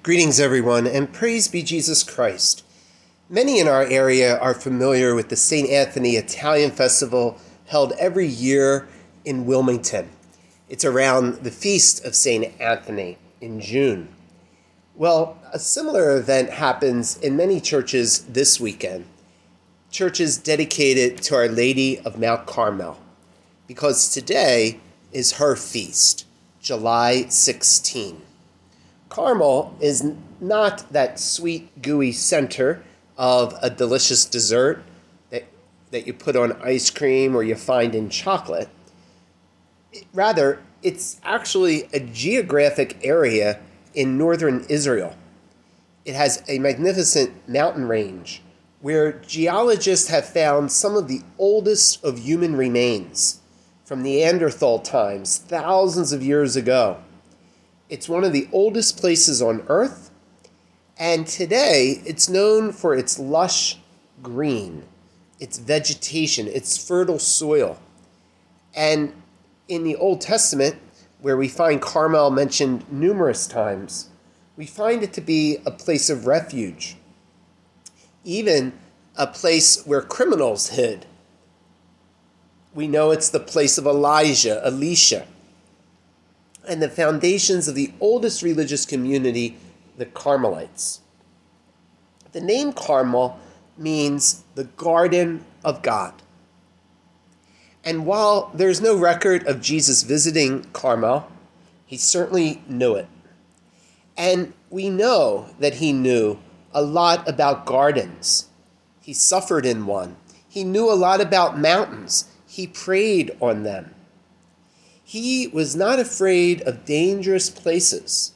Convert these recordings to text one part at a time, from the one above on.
Greetings, everyone, and praise be Jesus Christ. Many in our area are familiar with the St. Anthony Italian Festival held every year in Wilmington. It's around the feast of St. Anthony in June. Well, a similar event happens in many churches this weekend. Churches dedicated to Our Lady of Mount Carmel, because today is her feast, July 16. Carmel is not that sweet, gooey center of a delicious dessert that you put on ice cream or you find in chocolate. Rather, it's actually a geographic area in northern Israel. It has a magnificent mountain range where geologists have found some of the oldest of human remains from Neanderthal times, thousands of years ago. It's one of the oldest places on Earth, and today it's known for its lush green, its vegetation, its fertile soil. And in the Old Testament, where we find Carmel mentioned numerous times, we find it to be a place of refuge, even a place where criminals hid. We know it's the place of Elisha, and the foundations of the oldest religious community, the Carmelites. The name Carmel means the garden of God. And while there's no record of Jesus visiting Carmel, he certainly knew it. And we know that he knew a lot about gardens. He suffered in one. He knew a lot about mountains. He prayed on them. He was not afraid of dangerous places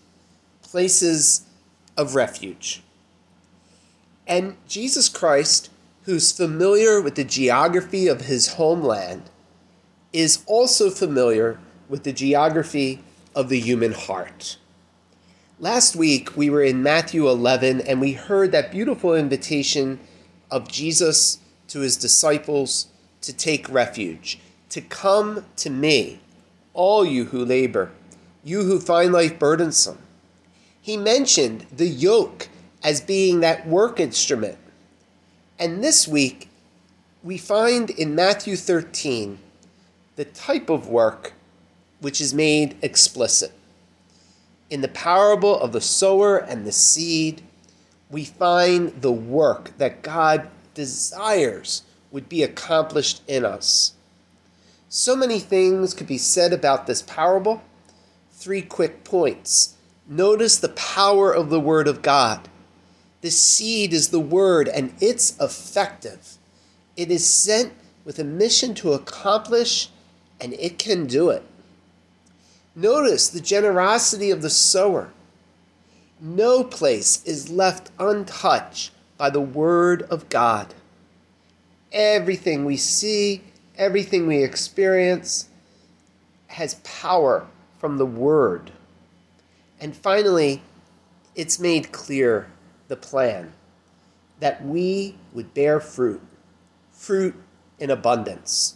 of refuge. And Jesus Christ, who's familiar with the geography of his homeland, is also familiar with the geography of the human heart. Last week, we were in Matthew 11, and we heard that beautiful invitation of Jesus to his disciples to take refuge, to come to me, all you who labor, you who find life burdensome. He mentioned the yoke as being that work instrument. And this week, we find in Matthew 13 the type of work which is made explicit. In the parable of the sower and the seed, we find the work that God desires would be accomplished in us. So many things could be said about this parable. 3 quick points. Notice the power of the Word of God. The seed is the Word, and it's effective. It is sent with a mission to accomplish, and it can do it. Notice the generosity of the sower. No place is left untouched by the Word of God. Everything we see, everything we experience has power from the Word. And finally, it's made clear, the plan, that we would bear fruit in abundance.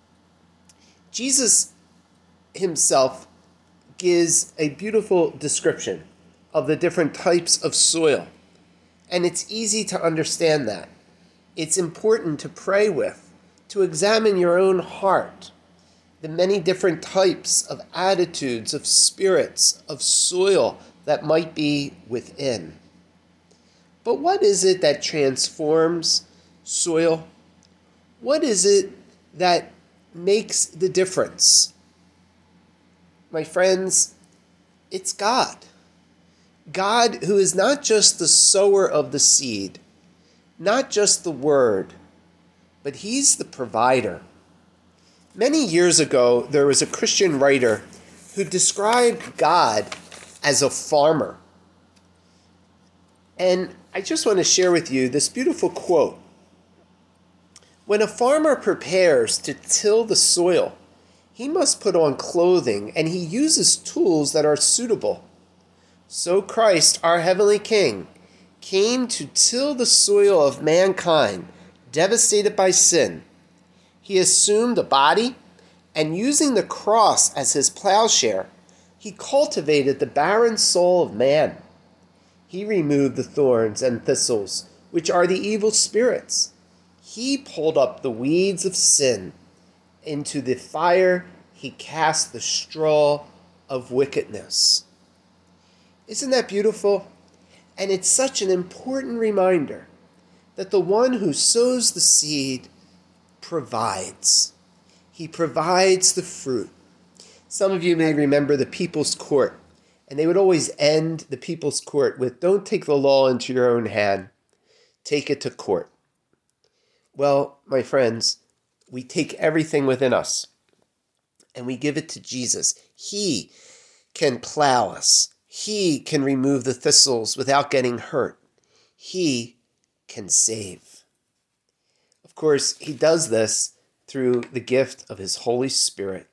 Jesus himself gives a beautiful description of the different types of soil, and it's easy to understand that. It's important to pray with, to examine your own heart, the many different types of attitudes, of spirits, of soil that might be within. But what is it that transforms soil? What is it that makes the difference? My friends, it's God. God, who is not just the sower of the seed, not just the word, but he's the provider. Many years ago, there was a Christian writer who described God as a farmer. And I just want to share with you this beautiful quote. When a farmer prepares to till the soil, he must put on clothing, and he uses tools that are suitable. So Christ, our heavenly King, came to till the soil of mankind, devastated by sin. He assumed a body, and using the cross as his plowshare, he cultivated the barren soul of man. He removed the thorns and thistles, which are the evil spirits. He pulled up the weeds of sin. Into the fire he cast the straw of wickedness. Isn't that beautiful? And it's such an important reminder that the one who sows the seed provides. He provides the fruit. Some of you may remember the People's Court, and they would always end the People's Court with, "Don't take the law into your own hand, take it to court." Well, my friends, we take everything within us and we give it to Jesus. He can plow us. He can remove the thistles without getting hurt. He can save. Of course, he does this through the gift of his Holy Spirit.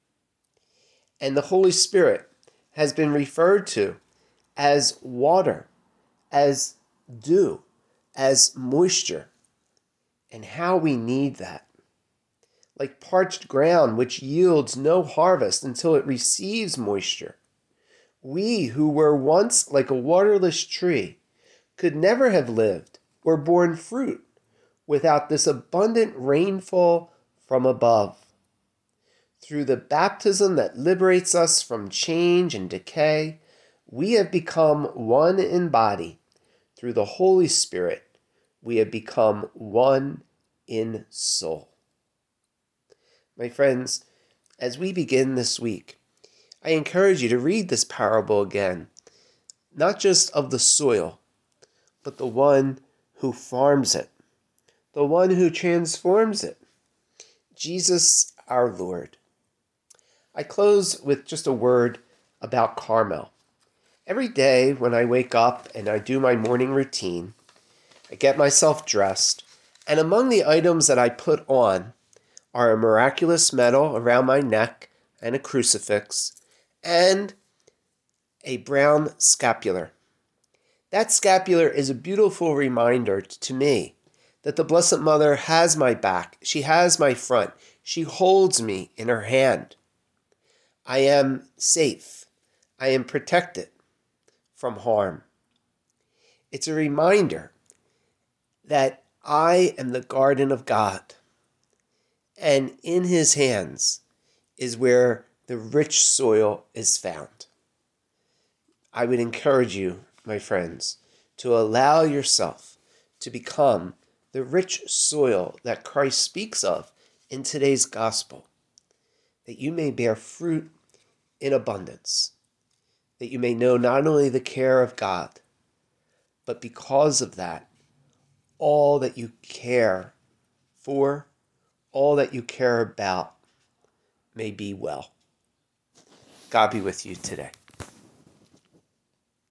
And the Holy Spirit has been referred to as water, as dew, as moisture, and how we need that. Like parched ground which yields no harvest until it receives moisture. We who were once like a waterless tree could never have lived or borne fruit without this abundant rainfall from above. Through the baptism that liberates us from change and decay, we have become one in body. Through the Holy Spirit, we have become one in soul. My friends, as we begin this week, I encourage you to read this parable again, not just of the soil, but the one who farms it, the one who transforms it, Jesus our Lord. I close with just a word about Carmel. Every day when I wake up and I do my morning routine, I get myself dressed, and among the items that I put on are a miraculous medal around my neck and a crucifix and a brown scapular. That scapular is a beautiful reminder to me that the Blessed Mother has my back. She has my front. She holds me in her hand. I am safe. I am protected from harm. It's a reminder that I am the garden of God, and in his hands is where the rich soil is found. I would encourage you, my friends, to allow yourself to become the rich soil that Christ speaks of in today's gospel, that you may bear fruit in abundance, that you may know not only the care of God, but because of that, all that you care for, all that you care about may be well. God be with you today.